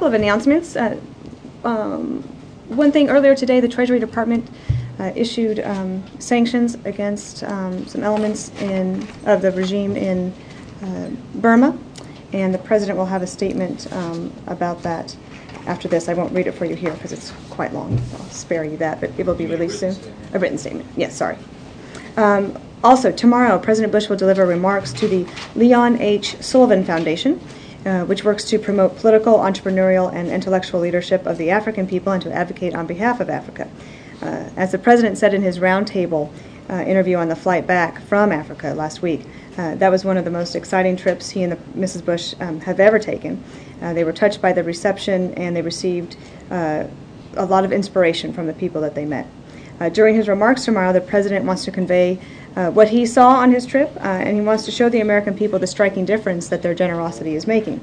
couple of announcements. One thing, earlier today, the Treasury Department issued sanctions against some elements of the regime in Burma, and the President will have a statement about that after this. I won't read it for you here because it's quite long. I'll spare you that, but it will be released soon. A written statement. Yes, sorry. Also, tomorrow, President Bush will deliver remarks to the Leon H. Sullivan Foundation, which works to promote political, entrepreneurial, and intellectual leadership of the African people and to advocate on behalf of Africa. As the President said in his roundtable interview on the flight back from Africa last week, that was one of the most exciting trips he and Mrs. Bush have ever taken. They were touched by the reception, and they received a lot of inspiration from the people that they met. During his remarks tomorrow, the President wants to convey what he saw on his trip, and he wants to show the American people the striking difference that their generosity is making.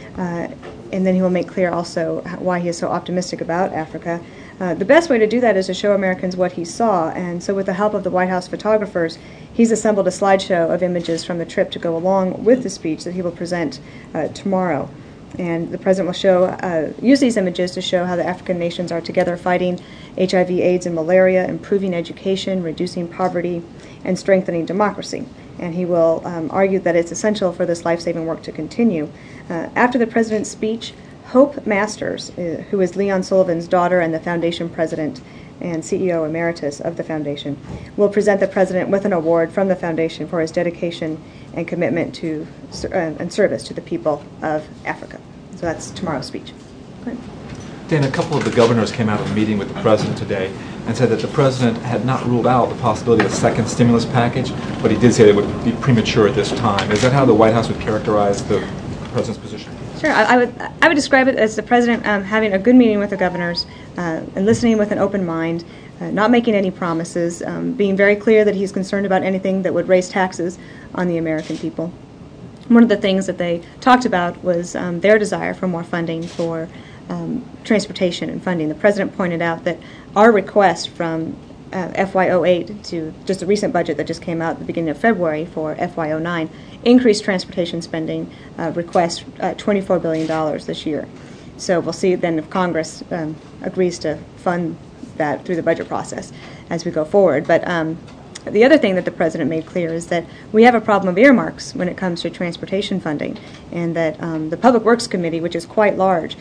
And then he will make clear also why he is so optimistic about Africa. The best way to do that is to show Americans what he saw, and so with the help of the White House photographers, he's assembled a slideshow of images from the trip to go along with the speech that he will present tomorrow. And the President will use these images to show how the African nations are together fighting HIV, AIDS, and malaria, improving education, reducing poverty, and strengthening democracy. And he will argue that it's essential for this life-saving work to continue. After the President's speech, Hope Masters, who is Leon Sullivan's daughter and the Foundation President and CEO Emeritus of the Foundation, will present the President with an award from the Foundation for his dedication and commitment to and service to the people of Africa. So that's tomorrow's speech. Go ahead. Dan, a couple of the governors came out of a meeting with the President today and said that the President had not ruled out the possibility of a second stimulus package, but he did say it would be premature at this time. Is that how the White House would characterize the President's position? Sure. I would describe it as the President having a good meeting with the governors and listening with an open mind, not making any promises, being very clear that he's concerned about anything that would raise taxes on the American people. One of the things that they talked about was their desire for more funding for transportation and funding. The President pointed out that our request from FY08 to just a recent budget that just came out at the beginning of February for FY09 increased transportation spending request $24 billion this year. So we'll see then if Congress agrees to fund that through the budget process as we go forward. But the other thing that the President made clear is that we have a problem of earmarks when it comes to transportation funding, and that the Public Works Committee, which is quite large,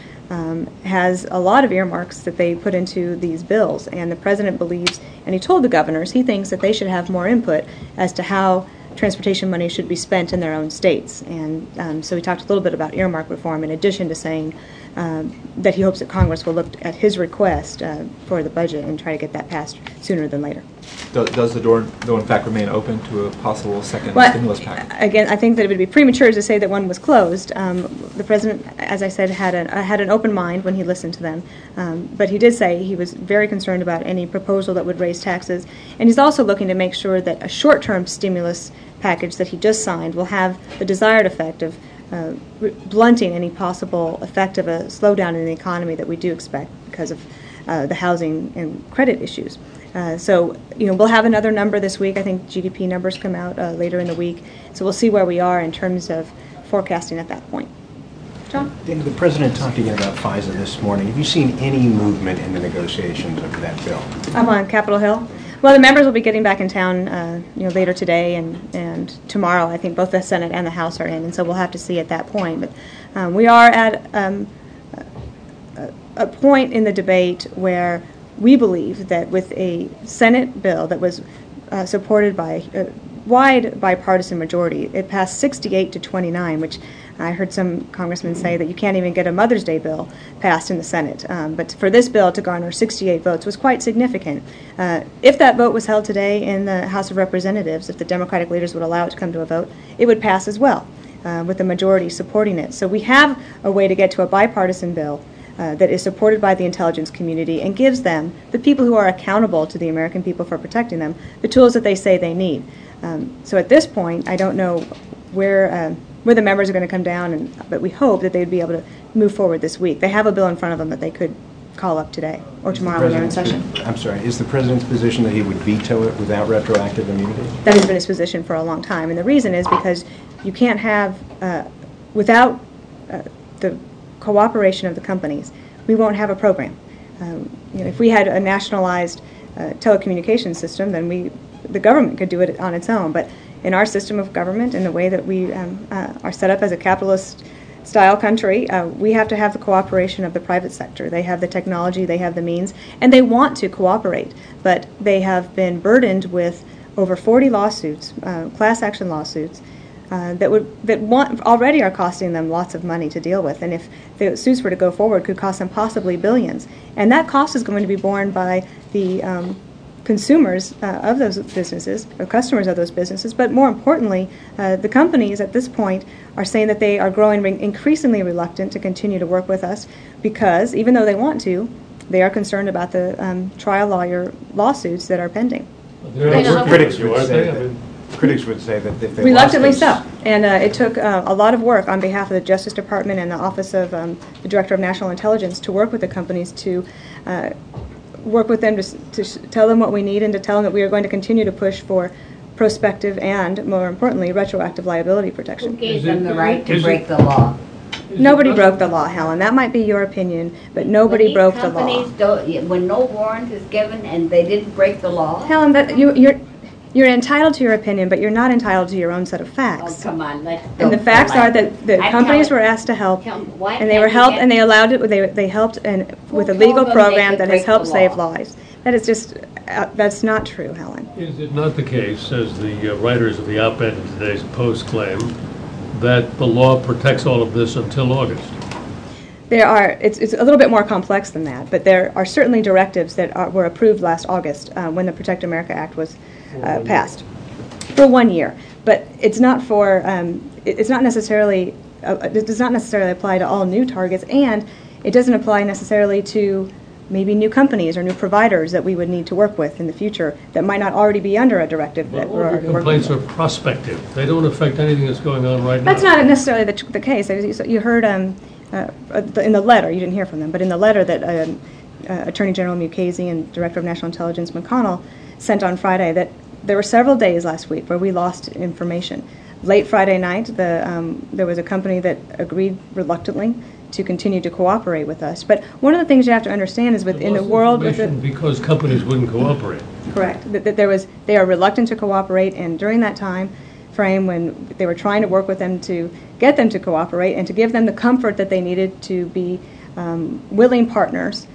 has a lot of earmarks that they put into these bills. And the President believes, and he told the governors, he thinks that they should have more input as to how transportation money should be spent in their own states. And so he talked a little bit about earmark reform, in addition to saying that he hopes that Congress will look at his request for the budget and try to get that passed sooner than later. Does the door, though, in fact, remain open to a possible second stimulus package? Again, I think that it would be premature to say that one was closed. The President, as I said, had an open mind when he listened to them. But he did say he was very concerned about any proposal that would raise taxes. And he's also looking to make sure that a short-term stimulus package that he just signed will have the desired effect of blunting any possible effect of a slowdown in the economy that we do expect because of the housing and credit issues. So, we'll have another number this week. I think GDP numbers come out later in the week. So we'll see where we are in terms of forecasting at that point. John? The President talked again about FISA this morning. Have you seen any movement in the negotiations of that bill? I'm on Capitol Hill. Well, the members will be getting back in town, later today and tomorrow. I think both the Senate and the House are in, and so we'll have to see at that point. But we are at a point in the debate where we believe that with a Senate bill that was supported by a wide bipartisan majority, it passed 68 to 29, which I heard some congressmen say that you can't even get a Mother's Day bill passed in the Senate. But for this bill to garner 68 votes was quite significant. If that vote was held today in the House of Representatives, if the Democratic leaders would allow it to come to a vote, it would pass as well, with the majority supporting it. So we have a way to get to a bipartisan bill that is supported by the intelligence community and gives them, the people who are accountable to the American people for protecting them, the tools that they say they need. So at this point, I don't know where the members are going to come down, but we hope that they would be able to move forward this week. They have a bill in front of them that they could call up today or tomorrow when they're in session. I'm sorry, is the President's position that he would veto it without retroactive immunity? That has been his position for a long time, and the reason is because you can't have, without the cooperation of the companies, we won't have a program. If we had a nationalized telecommunications system, then the government could do it on its own. But in our system of government, in the way that we are set up as a capitalist-style country, we have to have the cooperation of the private sector. They have the technology, they have the means, and they want to cooperate. But they have been burdened with over 40 lawsuits, class action lawsuits, that already are costing them lots of money to deal with, and if the suits were to go forward, could cost them possibly billions. And that cost is going to be borne by the consumers of those businesses, or customers of those businesses. But more importantly, the companies at this point are saying that they are growing increasingly reluctant to continue to work with us because, even though they want to, they are concerned about the trial lawyer lawsuits that are pending. Critics would say that if they reluctantly lost this, so. And it took a lot of work on behalf of the Justice Department and the Office of the Director of National Intelligence to work with the companies to work with them to tell them what we need and to tell them that we are going to continue to push for prospective and, more importantly, retroactive liability protection. Who gave them the right to break the law? Nobody broke the law, Helen. That might be your opinion, but nobody broke the law. When no warrant is given and they didn't break the law? Helen, you're entitled to your opinion, but you're not entitled to your own set of facts. Oh, come on. And the facts are that the companies were asked to help, and they were helped, and they allowed it. They helped with a legal program that has helped save lives. That is just that's not true, Helen. Is it not the case, as the writers of the op-ed in today's Post claim, that the law protects all of this until August? It's a little bit more complex than that, but there are certainly directives that were approved last August when the Protect America Act was passed for 1 year. But it's not for it's not necessarily it does not necessarily apply to all new targets, and it doesn't apply necessarily to maybe new companies or new providers that we would need to work with in the future that might not already be under a directive that we're already working with. Complaints are prospective. They don't affect anything that's going on right now. That's not necessarily the case. You heard in the letter, you didn't hear from them, but in the letter that Attorney General Mukasey and Director of National Intelligence McConnell sent on Friday, that there were several days last week where we lost information. Late Friday night, there was a company that agreed reluctantly to continue to cooperate with us. But one of the things you have to understand is within the world... Because companies wouldn't cooperate. Correct. They are reluctant to cooperate, and during that time frame when they were trying to work with them to get them to cooperate and to give them the comfort that they needed to be willing partners,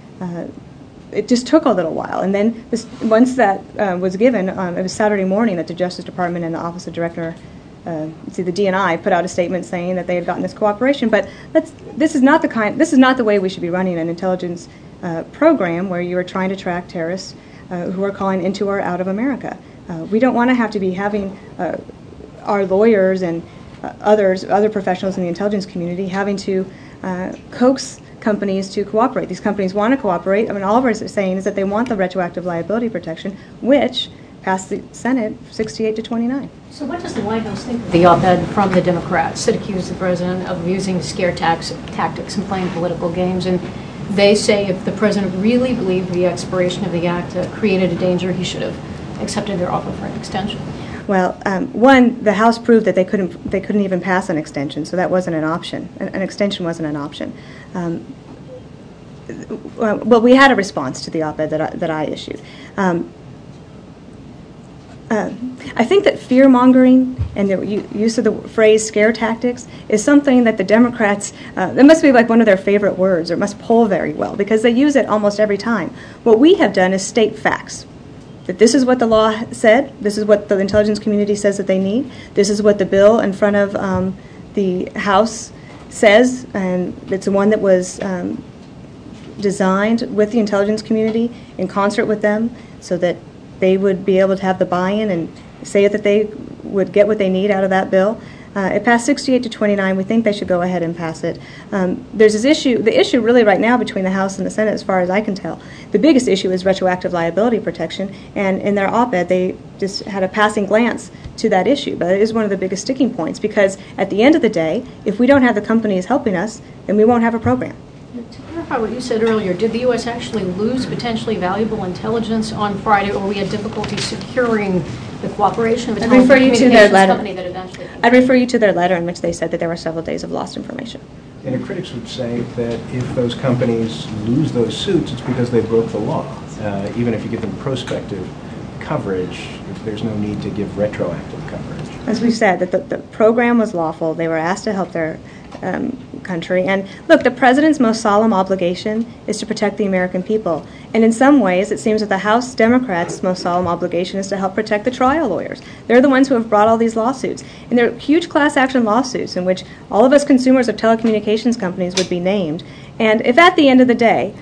it just took a little while. And then once that was given, it was Saturday morning that the Justice Department and the Office of Director, the DNI, put out a statement saying that they had gotten this cooperation. But this is not the way we should be running an intelligence program where you are trying to track terrorists who are calling into or out of America. We don't want to have to be having our lawyers and other professionals in the intelligence community having to coax companies to cooperate. These companies want to cooperate. I mean, all we're saying is that they want the retroactive liability protection, which passed the Senate 68-29. So what does the White House think of the op-ed from the Democrats that accused the president of using scare tactics and playing political games? And they say if the president really believed the expiration of the act created a danger, he should have accepted their offer for an extension. Well, one, the House proved that they couldn't even pass an extension, so that wasn't an option. An extension wasn't an option. Well, we had a response to the op-ed that I issued. I think that fear-mongering and the use of the phrase scare tactics is something that the Democrats, that must be like one of their favorite words, or it must poll very well, because they use it almost every time. What we have done is state facts. That this is what the law said, this is what the intelligence community says that they need, this is what the bill in front of the House says, and it's one that was designed with the intelligence community in concert with them so that they would be able to have the buy-in and say that they would get what they need out of that bill. It passed 68-29. We think they should go ahead and pass it. There's this issue. The issue really right now between the House and the Senate, as far as I can tell, the biggest issue is retroactive liability protection. And in their op-ed, they just had a passing glance to that issue. But it is one of the biggest sticking points because at the end of the day, if we don't have the companies helping us, then we won't have a program. To clarify what you said earlier, did the U.S. actually lose potentially valuable intelligence on Friday, or we had difficulty securing the cooperation of a telecommunications company that eventually... I'd refer you to their letter in which they said that there were several days of lost information. And the critics would say that if those companies lose those suits, it's because they broke the law. Even if you give them prospective coverage, if there's no need to give retroactive coverage. As we've said, that the program was lawful. They were asked to help their country. And look, the president's most solemn obligation is to protect the American people. And in some ways, it seems that the House Democrats' most solemn obligation is to help protect the trial lawyers. They're the ones who have brought all these lawsuits. And they're huge class action lawsuits in which all of us consumers of telecommunications companies would be named. And if at the end of the day,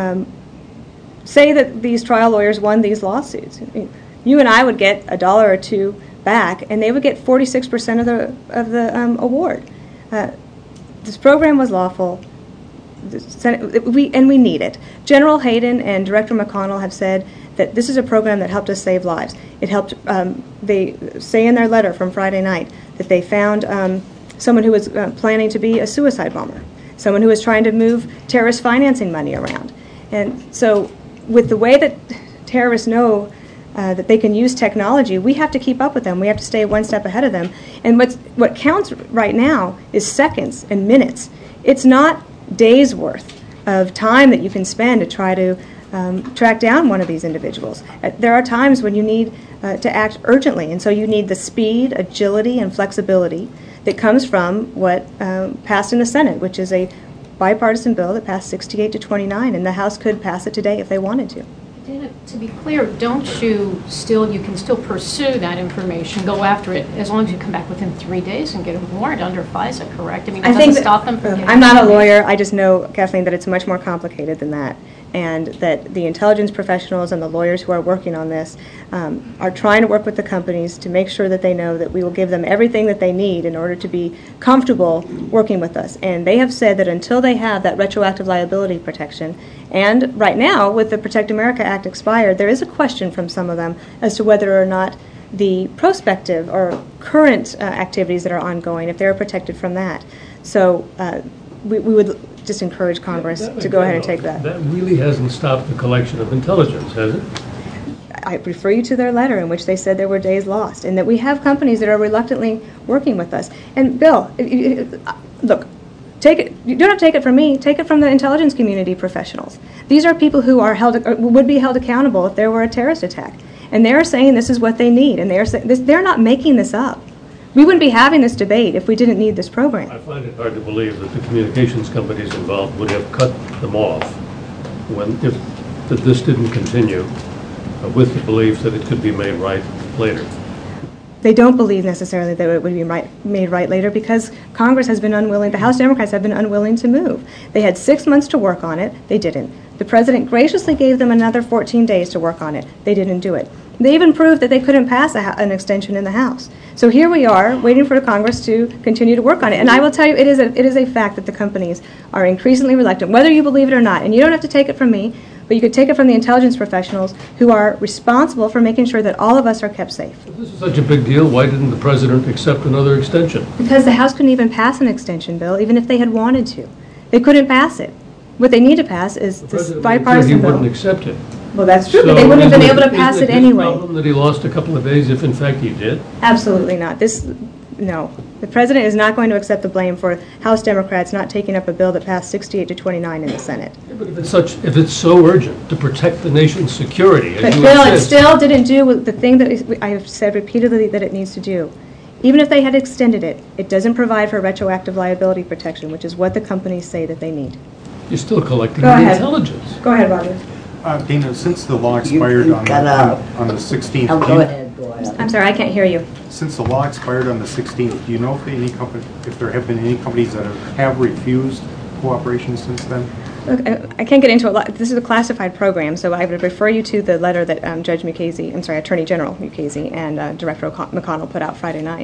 say that these trial lawyers won these lawsuits, you and I would get $1 or $2 back, and they would get 46% of the award. This program was lawful. The Senate, we need it. General Hayden and Director McConnell have said that this is a program that helped us save lives. It helped. They say in their letter from Friday night that they found someone who was planning to be a suicide bomber, someone who was trying to move terrorist financing money around. And so, with the way that terrorists know that they can use technology, we have to keep up with them. We have to stay one step ahead of them. And what counts right now is seconds and minutes. It's not days worth of time that you can spend to try to track down one of these individuals. There are times when you need to act urgently, and so you need the speed, agility, and flexibility that comes from what passed in the Senate, which is a bipartisan bill that passed 68 to 29, and the House could pass it today if they wanted to. Dana, to be clear, you can still pursue that information, go after it, as long as you come back within 3 days and get a warrant under FISA, correct? I mean, it doesn't stop them from getting... I'm not a lawyer. I just know, Kathleen, that it's much more complicated than that, and that the intelligence professionals and the lawyers who are working on this are trying to work with the companies to make sure that they know that we will give them everything that they need in order to be comfortable working with us. And they have said that until they have that retroactive liability protection, and right now, with the Protect America Act expired, there is a question from some of them as to whether or not the prospective or current activities that are ongoing, if they're protected from that. So we would just encourage Congress to go ahead and take that. That really hasn't stopped the collection of intelligence, has it? I refer you to their letter in which they said there were days lost, and that we have companies that are reluctantly working with us. And Bill, look, take it. You don't have to take it from me. Take it from the intelligence community professionals. These are people who are would be held accountable if there were a terrorist attack, and they're saying this is what they need, and they're not making this up. We wouldn't be having this debate if we didn't need this program. I find it hard to believe that the communications companies involved would have cut them off if this didn't continue with the belief that it could be made right later. They don't believe necessarily that it would be made right later because Congress has been unwilling, the House Democrats have been unwilling to move. They had 6 months to work on it. They didn't. The President graciously gave them another 14 days to work on it. They didn't do it. They even proved that they couldn't pass an extension in the House. So here we are, waiting for Congress to continue to work on it. And I will tell you, it is a fact that the companies are increasingly reluctant, whether you believe it or not. And you don't have to take it from me, but you could take it from the intelligence professionals who are responsible for making sure that all of us are kept safe. If this is such a big deal, why didn't the President accept another extension? Because the House couldn't even pass an extension bill, even if they had wanted to. They couldn't pass it. What they need to pass is this bipartisan he bill. wouldn't accept it. Well, that's true, but they wouldn't have been able to pass it anyway. Isn't it his problem that he lost a couple of days if, in fact, he did? Absolutely not. No. The President is not going to accept the blame for House Democrats not taking up a bill that passed 68 to 29 in the Senate. Yeah, but if it's so urgent to protect the nation's security, as But you Bill, it insist, still didn't do the thing that I have said repeatedly that it needs to do. Even if they had extended it, it doesn't provide for retroactive liability protection, which is what the companies say that they need. you're still collecting Go the ahead. intelligence. Go ahead, Roger. Dana, since the law expired You on cut out. the 16th, Oh, go ahead, go ahead. I'm sorry, I can't hear you. since the law expired on the 16th, do you know if there have been any companies that have refused cooperation since then? Look, I can't get into a lot. This is a classified program, so I would refer you to the letter that Attorney General Mukasey and Director McConnell put out Friday night.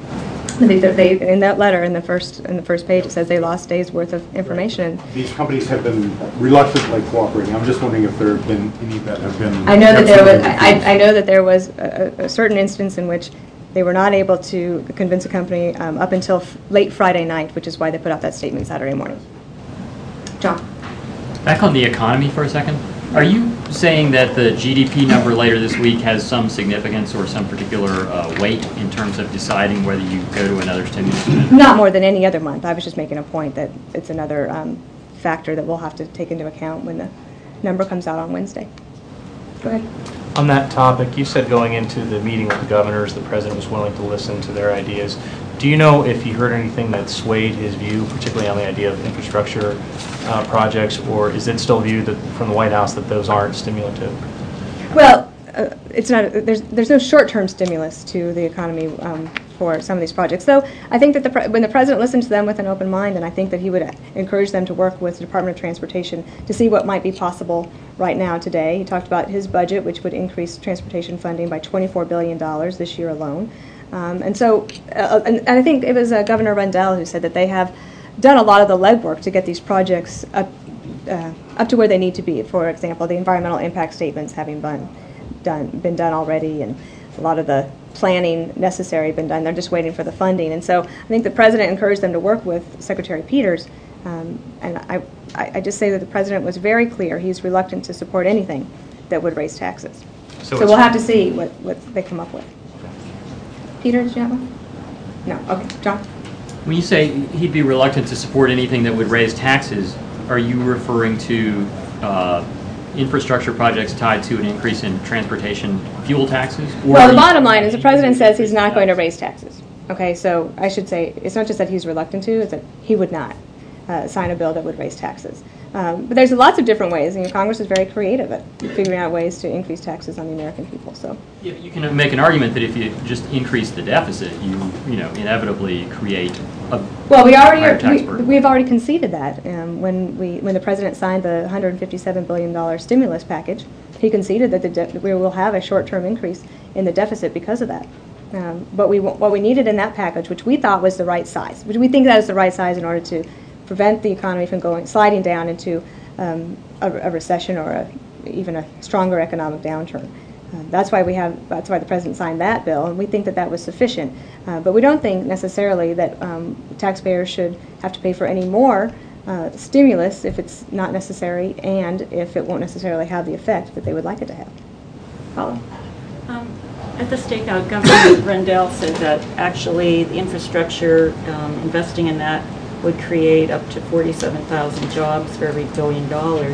They in that letter, in the first page, it says they lost days' worth of information. These companies have been reluctantly cooperating. I'm just wondering if there have been any that have been. I know that there was. I know that there was a certain instance in which they were not able to convince a company up until late Friday night, which is why they put out that statement Saturday morning. John. Back on the economy for a second. Are you saying that the GDP number later this week has some significance or some particular weight in terms of deciding whether you go to another stimulus? Not more than any other month. I was just making a point that it's another factor that we'll have to take into account when the number comes out on Wednesday. Go ahead. On that topic, you said going into the meeting with the governors, the president was willing to listen to their ideas. Do you know if he heard anything that swayed his view, particularly on the idea of infrastructure projects, or is it still viewed that, from the White House, that those aren't stimulative? Well, it's not. There's no short-term stimulus to the economy for some of these projects. Though I think that when the president listened to them with an open mind, and I think that he would encourage them to work with the Department of Transportation to see what might be possible right now today. He talked about his budget, which would increase transportation funding by $24 billion this year alone. And I think it was Governor Rendell who said that they have done a lot of the legwork to get these projects up to where they need to be. For example, the environmental impact statements having been done already, and a lot of the planning necessary been done. They're just waiting for the funding. And so I think the president encouraged them to work with Secretary Peters. And I just say that the president was very clear. He's reluctant to support anything that would raise taxes. So we'll have to see what they come up with. Peter, did you have one? No. Okay. John? When you say he'd be reluctant to support anything that would raise taxes, are you referring to infrastructure projects tied to an increase in transportation fuel taxes? Well, the bottom line is the president says he's not going to raise taxes. Okay, so I should say it's not just that he's reluctant to, it's that he would not sign a bill that would raise taxes. But there's lots of different ways, and Congress is very creative at figuring out ways to increase taxes on the American people. So you can make an argument that if you just increase the deficit, you inevitably create a higher tax burden. We've already conceded that when the president signed the $157 billion stimulus package. He conceded that we will have a short-term increase in the deficit because of that. But what we needed in that package, which we thought was the right size, which we think that is the right size in order to prevent the economy from sliding down into a recession or even a stronger economic downturn. That's why the president signed that bill, and we think that was sufficient. But we don't think necessarily that taxpayers should have to pay for any more stimulus if it's not necessary and if it won't necessarily have the effect that they would like it to have. Paula? At the stakeout, Governor Rendell said that actually the infrastructure, investing in that, would create up to 47,000 jobs for every $1 billion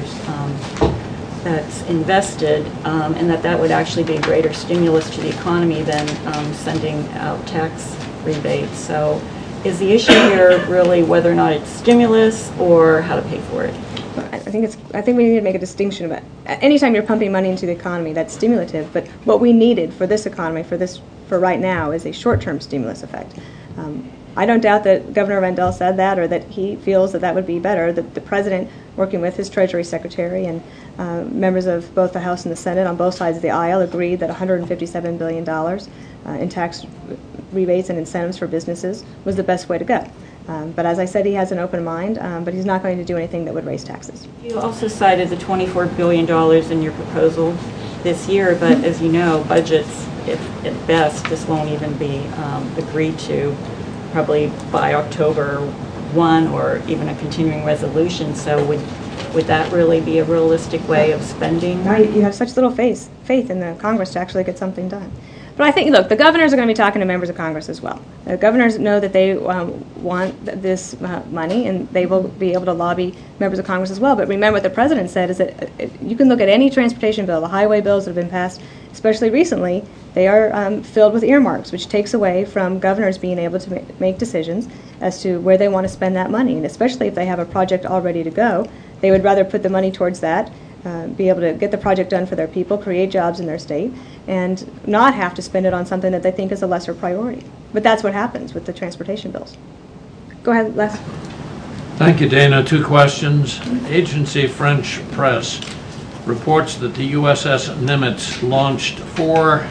that's invested, and that would actually be a greater stimulus to the economy than sending out tax rebates. So is the issue here really whether or not it's stimulus or how to pay for it? I think we need to make a distinction about anytime you're pumping money into the economy, that's stimulative. But what we needed for this economy, for right now, is a short-term stimulus effect. I don't doubt that Governor Rendell said that, or that he feels that would be better. That the president, working with his Treasury Secretary and members of both the House and the Senate on both sides of the aisle, agreed that $157 billion in tax rebates and incentives for businesses was the best way to go. But as I said, he has an open mind, but he's not going to do anything that would raise taxes. You also cited the $24 billion in your proposal this year, but as you know, budgets, if at best, this won't even be agreed to probably by October 1 or even a continuing resolution. So would that really be a realistic way of spending? No, you have such little faith in the Congress to actually get something done. But I think, look, the governors are going to be talking to members of Congress as well. The governors know that they want this money, and they will be able to lobby members of Congress as well. But remember what the president said is that you can look at any transportation bill, the highway bills that have been passed, especially recently, they are filled with earmarks, which takes away from governors being able to make decisions as to where they want to spend that money. And especially if they have a project all ready to go, they would rather put the money towards that, be able to get the project done for their people, create jobs in their state, and not have to spend it on something that they think is a lesser priority. But that's what happens with the transportation bills. Go ahead, Les. Thank you, Dana. 2 questions. Agency French Press reports that the USS Nimitz launched 4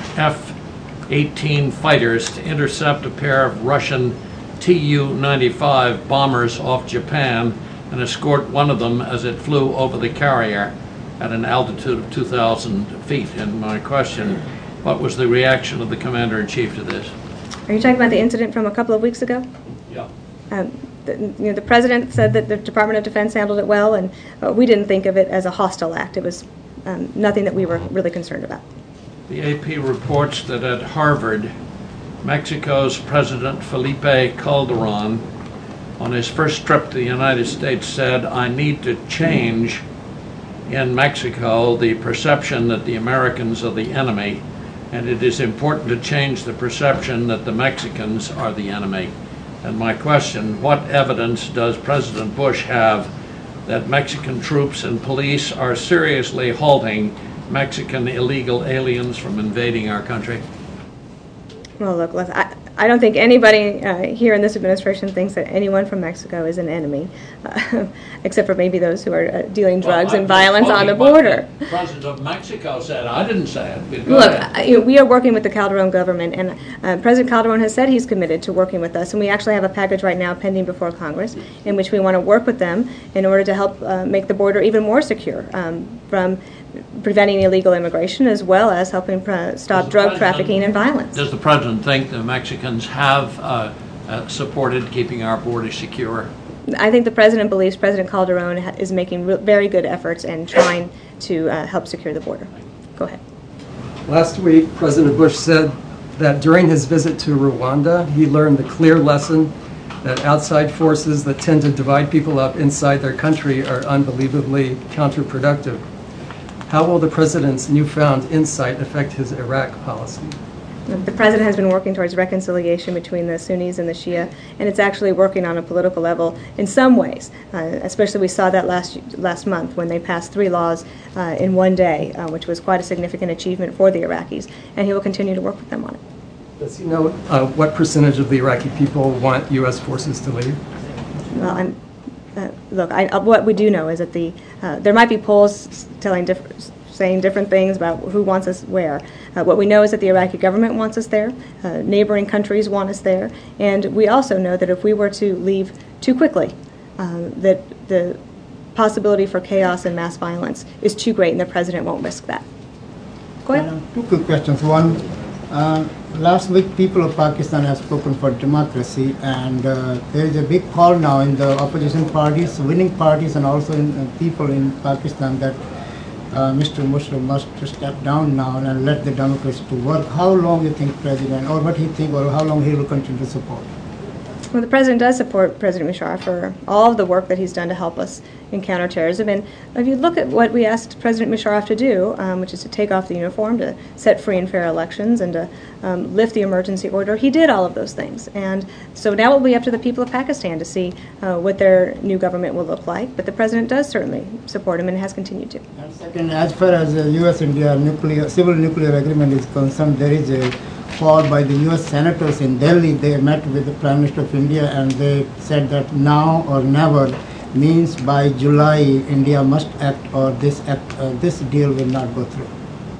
F-18 fighters to intercept a pair of Russian Tu-95 bombers off Japan and escort one of them as it flew over the carrier at an altitude of 2,000 feet. And my question, what was the reaction of the Commander-in-Chief to this? Are you talking about the incident from a couple of weeks ago? Yeah. The president said that the Department of Defense handled it well, and we didn't think of it as a hostile act. It was nothing that we were really concerned about. The AP reports that at Harvard, Mexico's President Felipe Calderon, on his first trip to the United States, said, "I need to change in Mexico the perception that the Americans are the enemy, and it is important to change the perception that the Mexicans are the enemy." And my question, what evidence does President Bush have that Mexican troops and police are seriously halting Mexican illegal aliens from invading our country? Well, look, I don't think anybody here in this administration thinks that anyone from Mexico is an enemy, except for maybe those who are dealing drugs and violence on the border. The President of Mexico said, I didn't say it. Look, we are working with the Calderon government, and President Calderon has said he's committed to working with us, and we actually have a package right now pending before Congress in which we want to work with them in order to help make the border even more secure from preventing illegal immigration, as well as helping stop drug trafficking and violence. Does the President think the Mexicans have supported keeping our border secure? I think the President believes President Calderon is making very good efforts and trying to help secure the border. Go ahead. Last week, President Bush said that during his visit to Rwanda, he learned the clear lesson that outside forces that tend to divide people up inside their country are unbelievably counterproductive. How will the President's newfound insight affect his Iraq policy? The President has been working towards reconciliation between the Sunnis and the Shia, and it's actually working on a political level in some ways. Especially we saw that last month when they passed 3 laws in one day, which was quite a significant achievement for the Iraqis, and he will continue to work with them on it. Does he know what percentage of the Iraqi people want U.S. forces to leave? Well, look, what we do know is that there might be polls saying different things about who wants us where. What we know is that the Iraqi government wants us there, neighboring countries want us there, and we also know that if we were to leave too quickly, that the possibility for chaos and mass violence is too great and the President won't risk that. Go ahead. 2 quick questions. One, last week people of Pakistan have spoken for democracy, and there is a big call now in the opposition parties, winning parties, and also in people in Pakistan that Mr. Musharraf must step down now and let the democracy to work. How long you think President, or what he think, or how long he will continue to support? Well, the President does support President Musharraf for all of the work that he's done to help us in counterterrorism. And if you look at what we asked President Musharraf to do, which is to take off the uniform, to set free and fair elections, and to lift the emergency order, he did all of those things. And so now it will be up to the people of Pakistan to see what their new government will look like. But the President does certainly support him and has continued to. And second, as far as the U.S.-India civil nuclear agreement is concerned, there is a call by the U.S. senators in Delhi. They met with the Prime Minister of India, and they said that now or never means by July India must act, or this deal will not go through.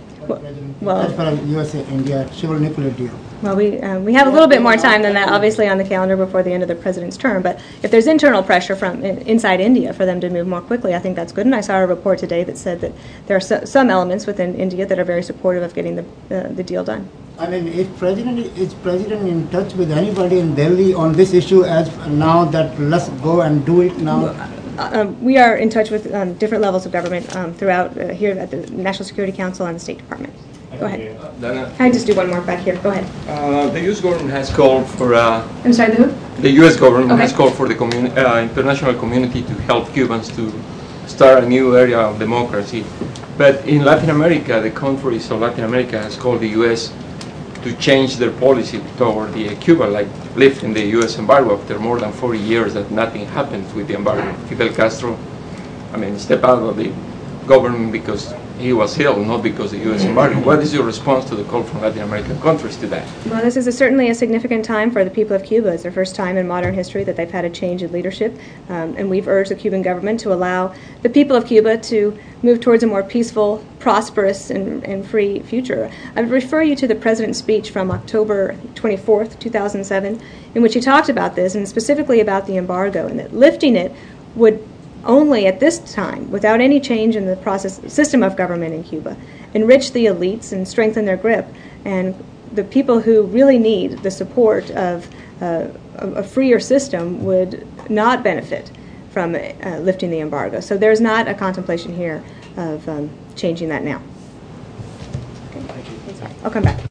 As far as U.S.-India civil nuclear deal. Well, we have a little bit more time than that, obviously, on the calendar before the end of the President's term. But if there's internal pressure from inside India for them to move more quickly, I think that's good. And I saw a report today that said that there are some elements within India that are very supportive of getting the deal done. I mean, is President in touch with anybody in Delhi on this issue as now that let's go and do it now? We are in touch with different levels of government throughout here at the National Security Council and the State Department. Go ahead. Can I just do one more back here? Go ahead. The U.S. government has called for... I'm sorry, the who? The U.S. government has called for the international community to help Cubans to start a new area of democracy. But in Latin America, the countries of Latin America has called the U.S. to change their policy toward Cuba, like lifting the U.S. embargo after more than 40 years that nothing happened with the embargo. Fidel Castro, stepped out of the government because he was ill, not because of the U.S. embargo. What is your response to the call from Latin American countries to that? Well, this is certainly a significant time for the people of Cuba. It's the first time in modern history that they've had a change in leadership, and we've urged the Cuban government to allow the people of Cuba to move towards a more peaceful, prosperous, and free future. I would refer you to the President's speech from October 24th, 2007, in which he talked about this, and specifically about the embargo, and that lifting it would only at this time, without any change in the system of government in Cuba, enrich the elites and strengthen their grip. And the people who really need the support of a freer system would not benefit from lifting the embargo. So there's not a contemplation here of changing that now. Okay. I'll come back.